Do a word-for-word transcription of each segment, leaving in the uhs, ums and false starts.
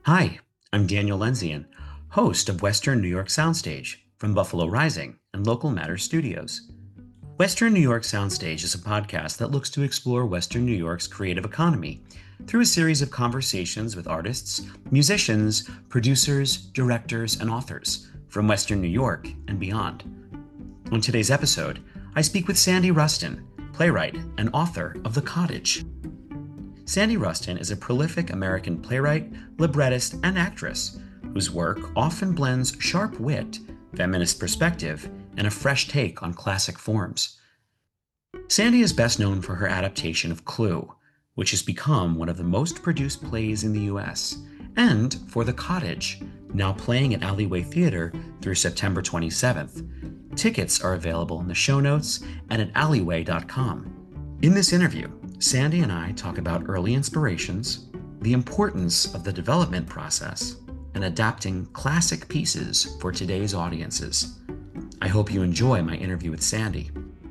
Hi, I'm Daniel Lenzian, host of Western New York Soundstage from Buffalo Rising and Local Matters Studios. Western New York Soundstage is a podcast that looks to explore Western New York's creative economy through a series of conversations with artists, musicians, producers, directors, and authors from Western New York and beyond. On today's episode, I speak with Sandy Rustin, playwright and author of The Cottage. Sandy Rustin is a prolific American playwright, librettist, and actress whose work often blends sharp wit, feminist perspective, and a fresh take on classic forms. Sandy is best known for her adaptation of Clue, which has become one of the most produced plays in the U S, and for The Cottage, now playing at Alleyway Theater through September twenty-seventh. Tickets are available in the show notes and at alleyway dot com. In this interview, Sandy and I talk about early inspirations, the importance of the development process, and adapting classic pieces for today's audiences. I hope you enjoy my interview with Sandy.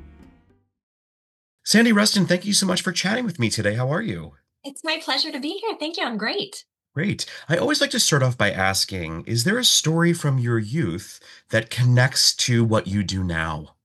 Sandy Rustin, thank you so much for chatting with me today. How are you? It's my pleasure to be here. Thank you. I'm great. Great. I always like to start off by asking, is there a story from your youth that connects to what you do now?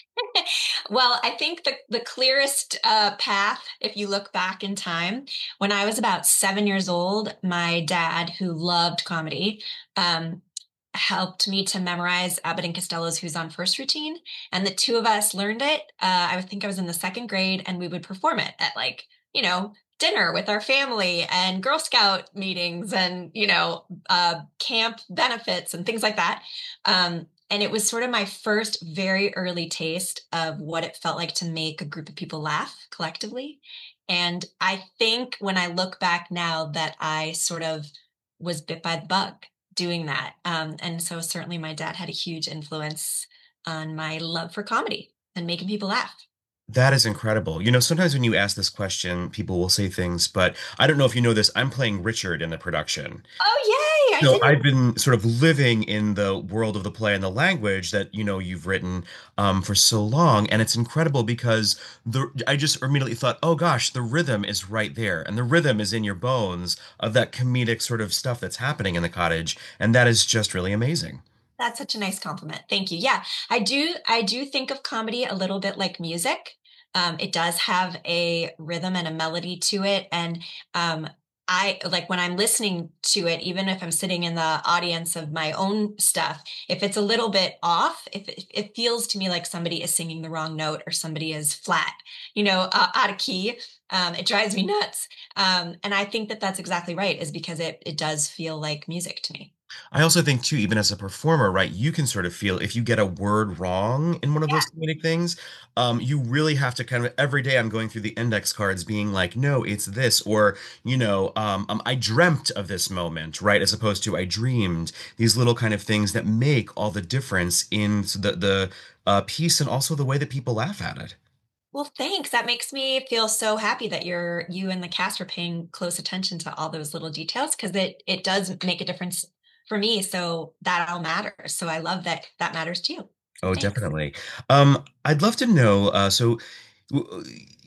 Well, I think the, the clearest uh, path, if you look back in time, when I was about seven years old, my dad, who loved comedy, um, helped me to memorize Abbott and Costello's Who's on First routine. And the two of us learned it. Uh, I think I was in the second grade, and we would perform it at, like, you know, dinner with our family and Girl Scout meetings and, you know, uh, camp benefits and things like that. Um, and it was sort of my first very early taste of what it felt like to make a group of people laugh collectively. And I think when I look back now that I sort of was bit by the bug doing that. Um, and so certainly my dad had a huge influence on my love for comedy and making people laugh. That is incredible. You know, sometimes when you ask this question, people will say things, but I don't know if you know this. I'm playing Richard in the production. Oh, yay! I So didn't. I've been sort of living in the world of the play and the language that, you know, you've written um, for so long. And it's incredible because the I just immediately thought, oh gosh, the rhythm is right there. And the rhythm is in your bones of that comedic sort of stuff that's happening in the cottage. And that is just really amazing. That's such a nice compliment. Thank you. Yeah, I do. I do think of comedy a little bit like music. Um, it does have a rhythm and a melody to it, and um, I like when I'm listening to it, even if I'm sitting in the audience of my own stuff. If it's a little bit off, if it, it feels to me like somebody is singing the wrong note or somebody is flat, you know, uh, out of key, um, it drives me nuts. Um, and I think that that's exactly right, is because it it does feel like music to me. I also think too, even as a performer, right, you can sort of feel if you get a word wrong in one of Yeah. those comedic things, um, you really have to kind of every day I'm going through the index cards being like, no, it's this, or, you know, um, um, I dreamt of this moment, right, as opposed to I dreamed, these little kind of things that make all the difference in the the uh, piece and also the way that people laugh at it. Well, thanks. That makes me feel so happy that you're you and the cast are paying close attention to all those little details, because it it does make a difference for me. So that all matters. So I love that that matters to you. So Oh, thanks. definitely. Um, I'd love to know, uh, so w-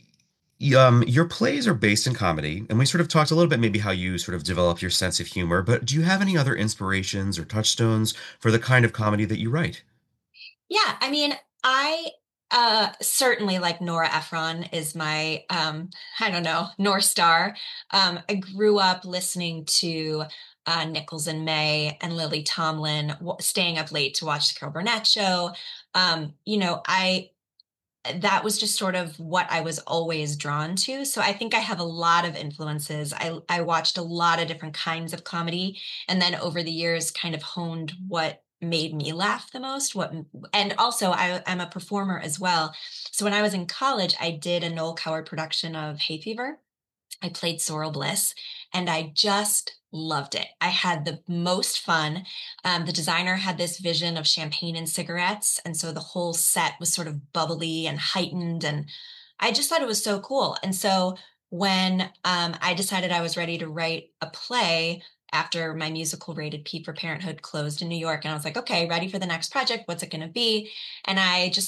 y- um, your plays are based in comedy, and we sort of talked a little bit maybe how you sort of develop your sense of humor, but do you have any other inspirations or touchstones for the kind of comedy that you write? Yeah, I mean, I uh certainly like Nora Ephron is my um I don't know, North Star. Um I grew up listening to uh Nichols and May and Lily Tomlin, w- staying up late to watch the Carol Burnett show. Um you know, I that was just sort of what I was always drawn to. So I think I have a lot of influences. I I watched a lot of different kinds of comedy, and then over the years kind of honed what made me laugh the most. What and also I, I'm a performer as well. So when I was in college, I did a Noel Coward production of Hay Fever. I played Sorrel Bliss, and I just loved it. I had the most fun. Um, the designer had this vision of champagne and cigarettes. And so the whole set was sort of bubbly and heightened. And I just thought it was so cool. And so when um, I decided I was ready to write a play after my musical Rated P for Parenthood closed in New York, and I was like, okay, ready for the next project. What's it going to be? And I just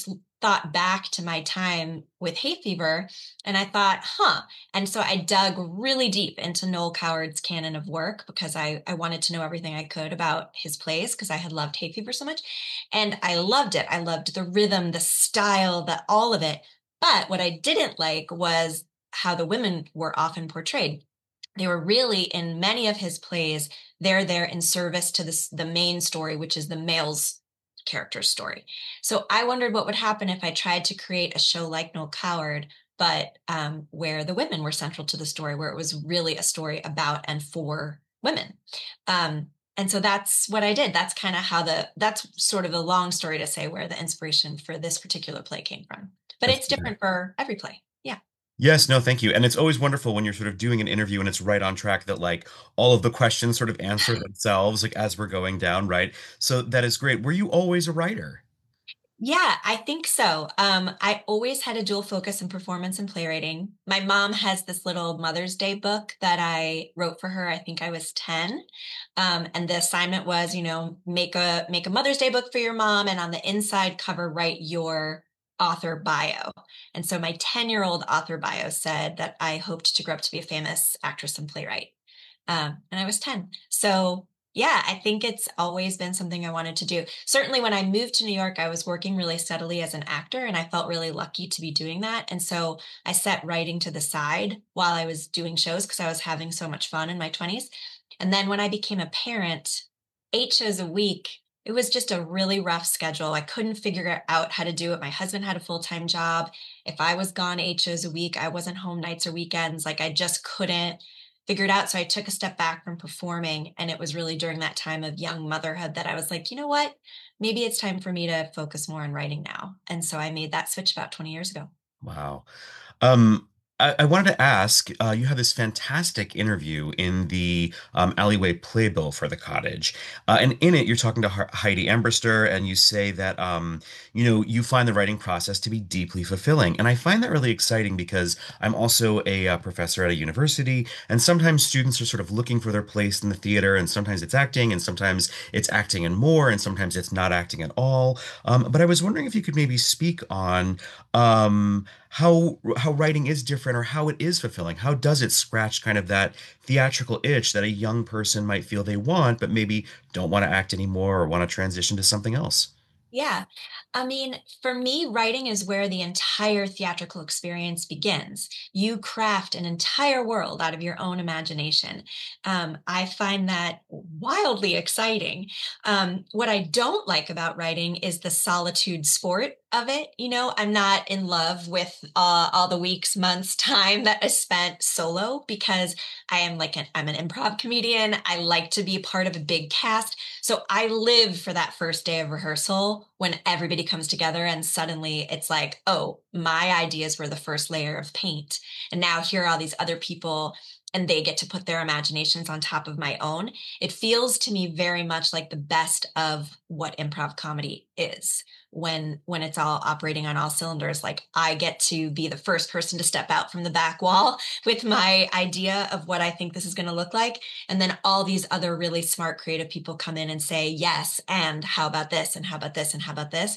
thought back to my time with Hay Fever and I thought, huh. And so I dug really deep into Noel Coward's canon of work because I, I wanted to know everything I could about his plays because I had loved Hay Fever so much. And I loved it. I loved the rhythm, the style, the all of it. But what I didn't like was how the women were often portrayed. They were really, in many of his plays, they're there in service to this, the main story, which is the male's character story. So I wondered what would happen if I tried to create a show like Noel Coward, but um, where the women were central to the story, where it was really a story about and for women. Um, and so that's what I did. That's kind of how the, that's sort of the long story to say where the inspiration for this particular play came from. But That's it's different for every play. Yeah. Yes, no, thank you. And it's always wonderful when you're sort of doing an interview and it's right on track that like all of the questions sort of answer themselves like as we're going down, right? So that is great. Were you always a writer? Yeah, I think so. Um, I always had a dual focus in performance and playwriting. My mom has this little Mother's Day book that I wrote for her. I think I was ten. Um, and the assignment was, you know, make a make a Mother's Day book for your mom and on the inside cover write your author bio. And so my ten-year-old author bio said that I hoped to grow up to be a famous actress and playwright. Um, and I was ten. So yeah, I think it's always been something I wanted to do. Certainly when I moved to New York, I was working really steadily as an actor and I felt really lucky to be doing that. And so I set writing to the side while I was doing shows because I was having so much fun in my twenties. And then when I became a parent, eight shows a week, it was just a really rough schedule. I couldn't figure out how to do it. My husband had a full-time job. If I was gone eight shows a week, I wasn't home nights or weekends. Like I just couldn't figured out. So I took a step back from performing. And it was really during that time of young motherhood that I was like, you know what? Maybe it's time for me to focus more on writing now. And so I made that switch about twenty years ago. Wow. Um, I, I wanted to ask, uh, you had this fantastic interview in the um, Alleyway Playbill for the Cottage. Uh, and in it, you're talking to Har- Heidi Amberster, and you say that, um, you know, you find the writing process to be deeply fulfilling. And I find that really exciting because I'm also a uh, professor at a university, and sometimes students are sort of looking for their place in the theater, and sometimes it's acting, and sometimes it's acting and more, and sometimes it's not acting at all. Um, but I was wondering if you could maybe speak on um, how how writing is different or how it is fulfilling. How does it scratch kind of that theatrical itch that a young person might feel they want, but maybe don't want to act anymore or want to transition to something else? Yeah. I mean, for me, writing is where the entire theatrical experience begins. You craft an entire world out of your own imagination. Um, I find that wildly exciting. Um, what I don't like about writing is the solitude sport of it. You know, I'm not in love with uh, all the weeks, months, time that is spent solo because I am like an, I'm an improv comedian. I like to be part of a big cast. So I live for that first day of rehearsal when everybody comes together and suddenly it's like, oh, my ideas were the first layer of paint. And now here are all these other people and they get to put their imaginations on top of my own. It feels to me very much like the best of what improv comedy is when when it's all operating on all cylinders. Like I get to be the first person to step out from the back wall with my idea of what I think this is going to look like. And then all these other really smart creative people come in and say, yes, and how about this? And how about this? And how about this?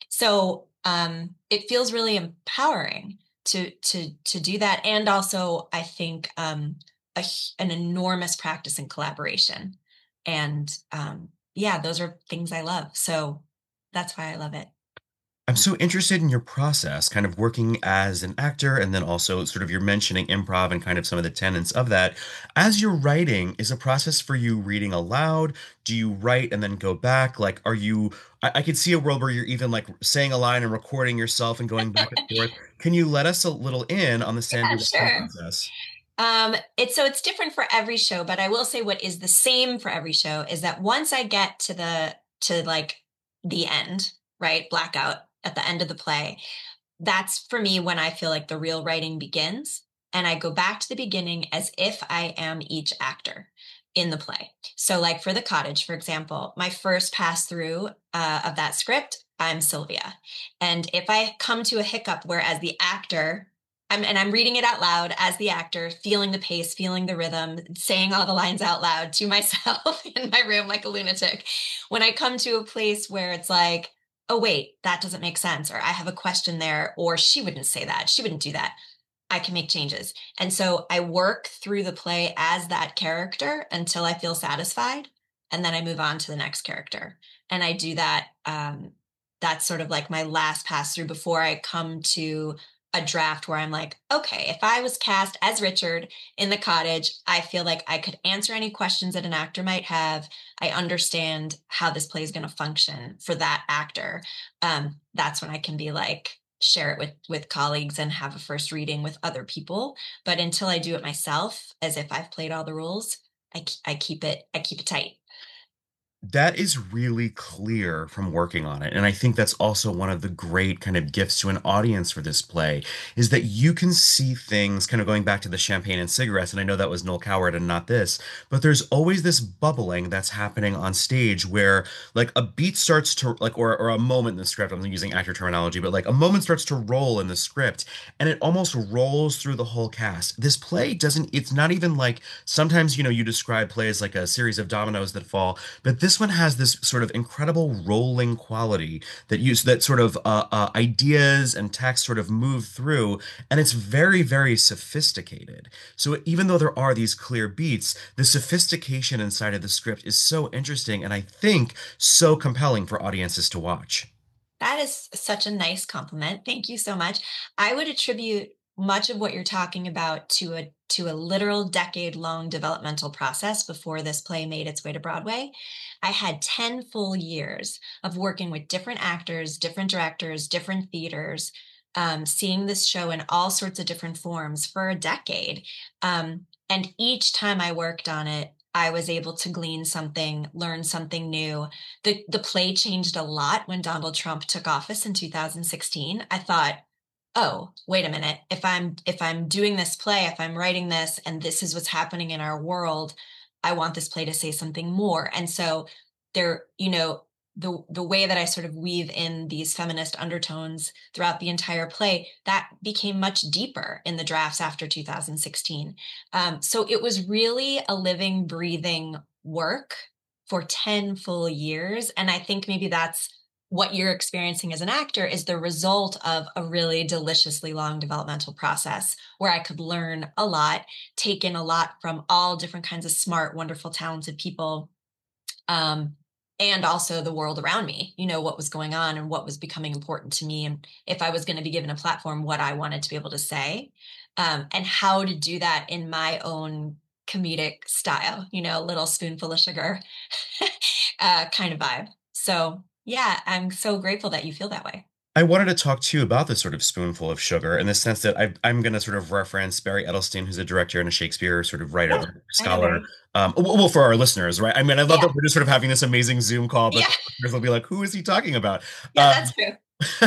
So um, it feels really empowering to to to do that. And also, I think um, a, an enormous practice in collaboration. And um, yeah, those are things I love. So that's why I love it. I'm so interested in your process, kind of working as an actor, and then also sort of you're mentioning improv and kind of some of the tenets of that. As you're writing, is a process for you reading aloud? Do you write and then go back? Like, are you, I, I could see a world where you're even like saying a line and recording yourself and going back and forth. Can you let us a little in on the Sandy Yeah, Western sure. process? Um, it's so it's different for every show, but I will say what is the same for every show is that once I get to the to like the end, right? Blackout at the end of the play, that's for me when I feel like the real writing begins. And I go back to the beginning as if I am each actor in the play. So, like for The Cottage, for example, my first pass through uh, of that script, I'm Sylvia. And if I come to a hiccup where, as the actor, I'm, and I'm reading it out loud as the actor, feeling the pace, feeling the rhythm, saying all the lines out loud to myself in my room like a lunatic. When I come to a place where it's like, oh, wait, that doesn't make sense, or I have a question there, or she wouldn't say that, she wouldn't do that. I can make changes. And so I work through the play as that character until I feel satisfied. And then I move on to the next character. And I do that. Um, that's sort of like my last pass through before I come to a draft where I'm like, okay, if I was cast as Richard in The Cottage, I feel like I could answer any questions that an actor might have. I understand how this play is going to function for that actor. Um, that's when I can be like, share it with with colleagues and have a first reading with other people. But until I do it myself, as if I've played all the rules, I, I keep it I keep it tight. That is really clear from working on it. And I think that's also one of the great kind of gifts to an audience for this play is that you can see things kind of going back to the champagne and cigarettes. And I know that was Noel Coward and not this, but there's always this bubbling that's happening on stage where like a beat starts to like, or, or a moment in the script, I'm using actor terminology, but like a moment starts to roll in the script and it almost rolls through the whole cast. This play doesn't, it's not even like sometimes, you know, you describe plays like a series of dominoes that fall. But this one has this sort of incredible rolling quality that use that sort of uh, uh, ideas and text sort of move through, and it's very, very sophisticated. So even though there are these clear beats, the sophistication inside of the script is so interesting, and I think so compelling for audiences to watch. That is such a nice compliment. Thank you so much. I would attribute much of what you're talking about to a to a literal decade long developmental process before this play made its way to Broadway. I had ten full years of working with different actors, different directors, different theaters, um, seeing this show in all sorts of different forms for a decade. Um, and each time I worked on it, I was able to glean something, learn something new. The the play changed a lot when Donald Trump took office in two thousand sixteen. I thought, oh, wait a minute. If I'm if I'm doing this play, if I'm writing this and this is what's happening in our world, I want this play to say something more. And so there, you know, the the way that I sort of weave in these feminist undertones throughout the entire play, that became much deeper in the drafts after two thousand sixteen. Um, so it was really a living, breathing work for ten full years. And I think maybe that's what you're experiencing as an actor is the result of a really deliciously long developmental process where I could learn a lot, take in a lot from all different kinds of smart, wonderful, talented people. Um, and also the world around me, you know, what was going on and what was becoming important to me. And if I was going to be given a platform, what I wanted to be able to say, um, and how to do that in my own comedic style, you know, little spoonful of sugar uh, kind of vibe. So, yeah, I'm so grateful that you feel that way. I wanted to talk to you about this sort of spoonful of sugar in the sense that I, I'm going to sort of reference Barry Edelstein, who's a director and a Shakespeare sort of Yeah, writer, I know, scholar. Barry. Um, well, well, for our listeners, right? I mean, I love that Yeah, we're just sort of having this amazing Zoom call, but yeah, the listeners will be like, who is he talking about? yeah, Um, that's true.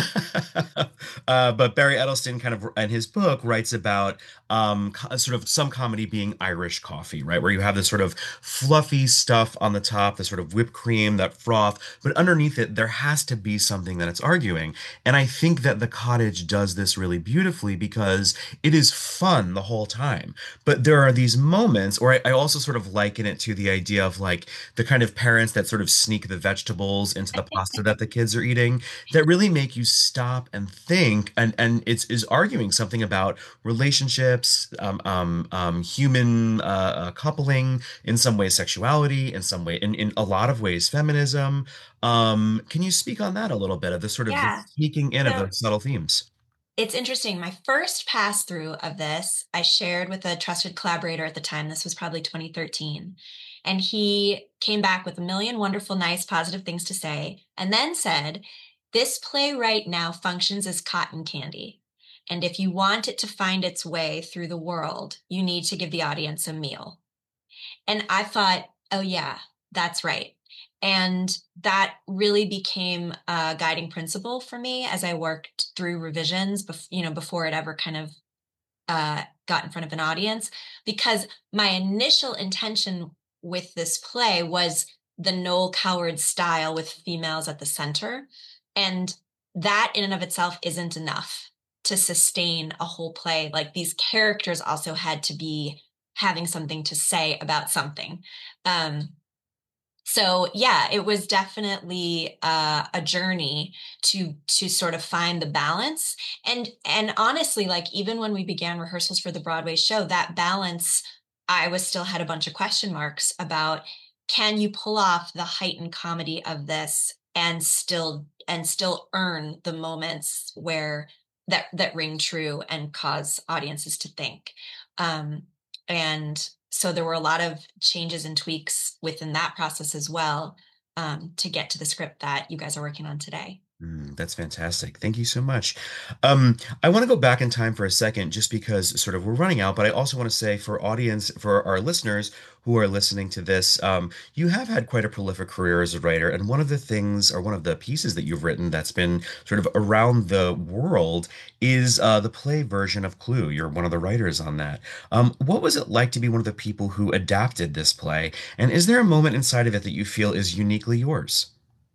uh, but Barry Edelstein kind of in his book writes about um, co- sort of some comedy being Irish coffee, right? Where you have this sort of fluffy stuff on the top, the sort of whipped cream, that froth, but underneath it, there has to be something that it's arguing. And I think that The Cottage does this really beautifully because it is fun the whole time. But there are these moments, or I, I also sort of liken it to the idea of like the kind of parents that sort of sneak the vegetables into the pasta that the kids are eating that really make you stop and think and and it's is arguing something about relationships um, um, um, human uh, uh, coupling, in some ways sexuality, in some way in, in a lot of ways feminism. Um, can you speak on that a little bit of the sort of the Yeah. sneaking in of So those subtle themes? it's interesting. My first pass through of this, I shared with a trusted collaborator at the time. This was probably twenty thirteen. And he came back with a million wonderful, nice, positive things to say, and then said, this play right now functions as cotton candy. And if you want it to find its way through the world, you need to give the audience a meal. And I thought, oh, yeah, that's right. And that really became a guiding principle for me as I worked through revisions, bef- you know, before it ever kind of uh, got in front of an audience. Because my initial intention with this play was the Noel Coward style with females at the center. And that in and of itself isn't enough to sustain a whole play. Like these characters also had to be having something to say about something. Um, So yeah, it was definitely uh, a journey to to sort of find the balance. And and honestly, like even when we began rehearsals for the Broadway show, that balance, I was still had a bunch of question marks about, can you pull off the heightened comedy of this and still and still earn the moments where that that ring true and cause audiences to think. Um, and so there were a lot of changes and tweaks within that process as well, um, to get to the script that you guys are working on today. Mm, that's fantastic. Thank you so much. Um, I want to go back in time for a second just because sort of we're running out, but I also want to say for audience, for our listeners who are listening to this, um, you have had quite a prolific career as a writer. And one of the things or one of the pieces that you've written that's been sort of around the world is uh, the play version of Clue. You're one of the writers on that. Um, what was it like to be one of the people who adapted this play? And is there a moment inside of it that you feel is uniquely yours?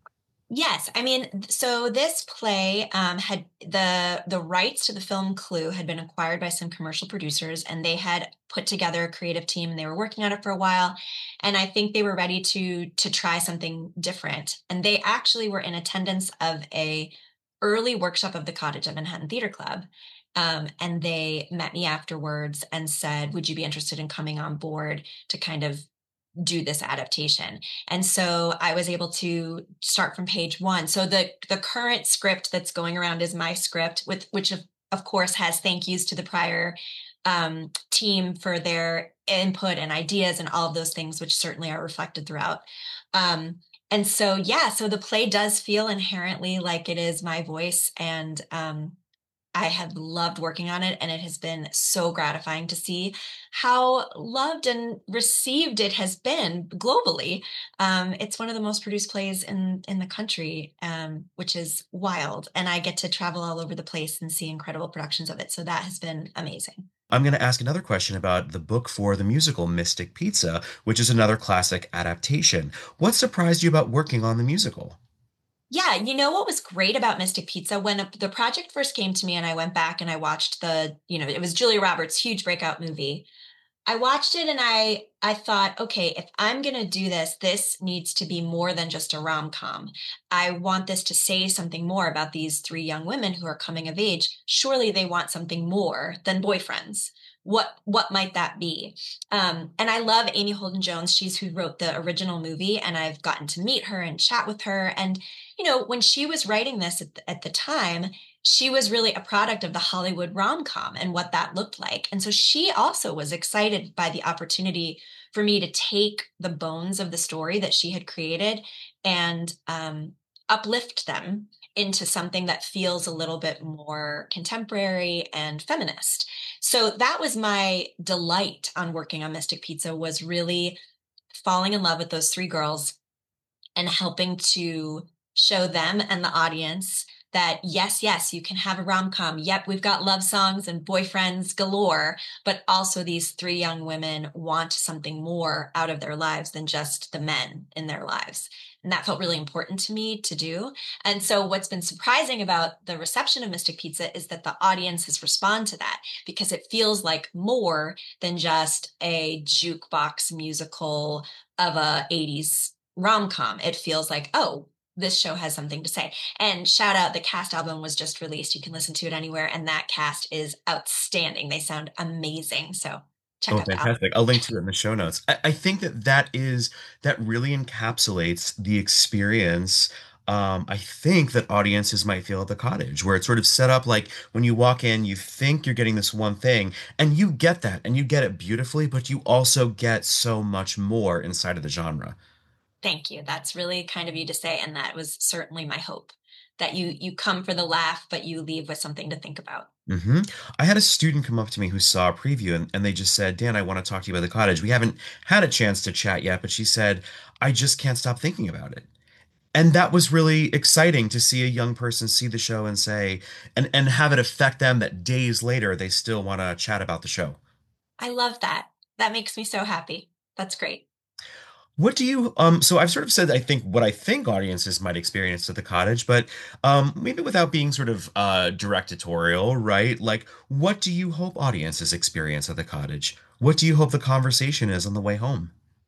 Yes, I mean, so this play um, had the the rights to the film Clue had been acquired by some commercial producers, and they had put together a creative team, and they were working on it for a while. And I think they were ready to to try something different. And they actually were in attendance of a early workshop of the Cottage at Manhattan Theater Club. Um, and they met me afterwards and said, "Would you be interested in coming on board to kind of do this adaptation?" And so I was able to start from page one. So the the current script that's going around is my script, with which of, of course has thank yous to the prior um, team for their input and ideas and all of those things, which certainly are reflected throughout. Um, and so yeah, so the play does feel inherently like it is my voice, and um, I have loved working on it, and it has been so gratifying to see how loved and received it has been globally. Um, it's one of the most produced plays in in the country, um, which is wild, and I get to travel all over the place and see incredible productions of it. So that has been amazing. I'm going to ask another question about the book for the musical Mystic Pizza, which is another classic adaptation. What surprised you about working on the musical? Yeah, you know what was great about Mystic Pizza when the project first came to me and I went back and I watched the, you know, it was Julia Roberts' huge breakout movie. I watched it and I I thought, okay, if I'm going to do this, this needs to be more than just a rom-com. I want this to say something more about these three young women who are coming of age. Surely they want something more than boyfriends. What what might that be? Um, and I love Amy Holden Jones. She's who wrote the original movie, and I've gotten to meet her and chat with her. And you know, when she was writing this at the, at the time, she was really a product of the Hollywood rom-com and what that looked like. And so she also was excited by the opportunity for me to take the bones of the story that she had created and um, uplift them into something that feels a little bit more contemporary and feminist. So that was my delight on working on Mystic Pizza, was really falling in love with those three girls and helping to show them and the audience that yes, yes, you can have a rom-com. Yep, we've got love songs and boyfriends galore, but also these three young women want something more out of their lives than just the men in their lives. And that felt really important to me to do. And so what's been surprising about the reception of Mystic Pizza is that the audience has responded to that, because it feels like more than just a jukebox musical of a eighties rom-com. It feels like, oh, this show has something to say. And shout out, the cast album was just released. You can listen to it anywhere, and that cast is outstanding. They sound amazing. So check Oh, out the album. fantastic. I'll link to it in the show notes. I, I think that that is, that really encapsulates the experience. Um, I think that audiences might feel at the cottage, where it's sort of set up like when you walk in, you think you're getting this one thing, and you get that, and you get it beautifully, but you also get so much more inside of the genre. Thank you. That's really kind of you to say, and that was certainly my hope, that you you come for the laugh, but you leave with something to think about. hmm I had a student come up to me who saw a preview and, and they just said, Dan, I want to talk to you about the cottage. We haven't had a chance to chat yet, but she said, I just can't stop thinking about it. And that was really exciting to see a young person see the show and say, and, and have it affect them that days later they still want to chat about the show. I love that. That makes me so happy. That's great. What do you, um, so I've sort of said, I think what I think audiences might experience at the cottage, but um, maybe without being sort of uh, directorial, right? Like, what do you hope audiences experience at the cottage? What do you hope the conversation is on the way home?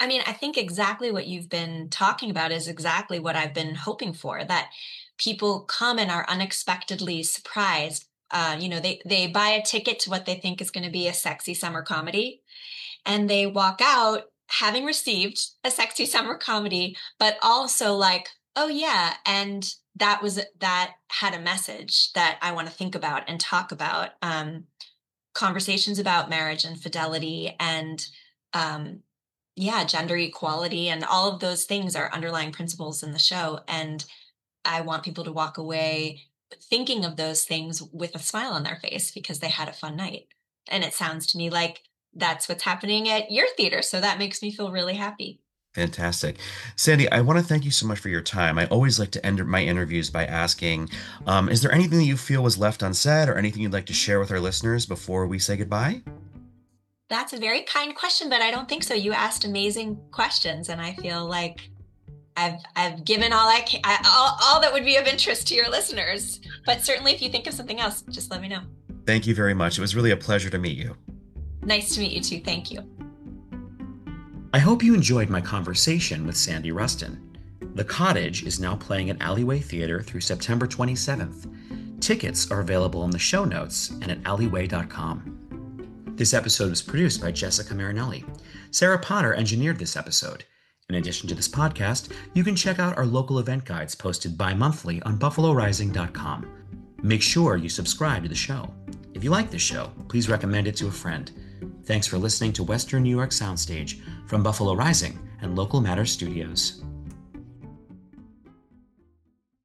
I mean, I think exactly what you've been talking about is exactly what I've been hoping for, that people come and are unexpectedly surprised. Uh, you know, they they buy a ticket to what they think is going to be a sexy summer comedy, and they walk out having received a sexy summer comedy, but also like, oh yeah, and that was that had a message that I want to think about and talk about. Um, conversations about marriage and fidelity and um, yeah, gender equality and all of those things are underlying principles in the show. And I want people to walk away thinking of those things with a smile on their face because they had a fun night. And it sounds to me like that's what's happening at your theater. So that makes me feel really happy. Fantastic. Sandy, I want to thank you so much for your time. I always like to end my interviews by asking, um, is there anything that you feel was left unsaid or anything you'd like to share with our listeners before we say goodbye? That's a very kind question, but I don't think so. You asked amazing questions, and I feel like I've I've given all I can, I, all, all that would be of interest to your listeners. But certainly, if you think of something else, just let me know. Thank you very much. It was really a pleasure to meet you. Nice to meet you too. Thank you. I hope you enjoyed my conversation with Sandy Rustin. The Cottage is now playing at Alleyway Theater through September twenty-seventh. Tickets are available in the show notes and at alleyway dot com. This episode was produced by Jessica Marinelli. Sarah Potter engineered this episode. In addition to this podcast, you can check out our local event guides posted bi-monthly on buffalo rising dot com. Make sure you subscribe to the show. If you like this show, please recommend it to a friend. Thanks for listening to Western New York Soundstage from Buffalo Rising and Local Matter Studios.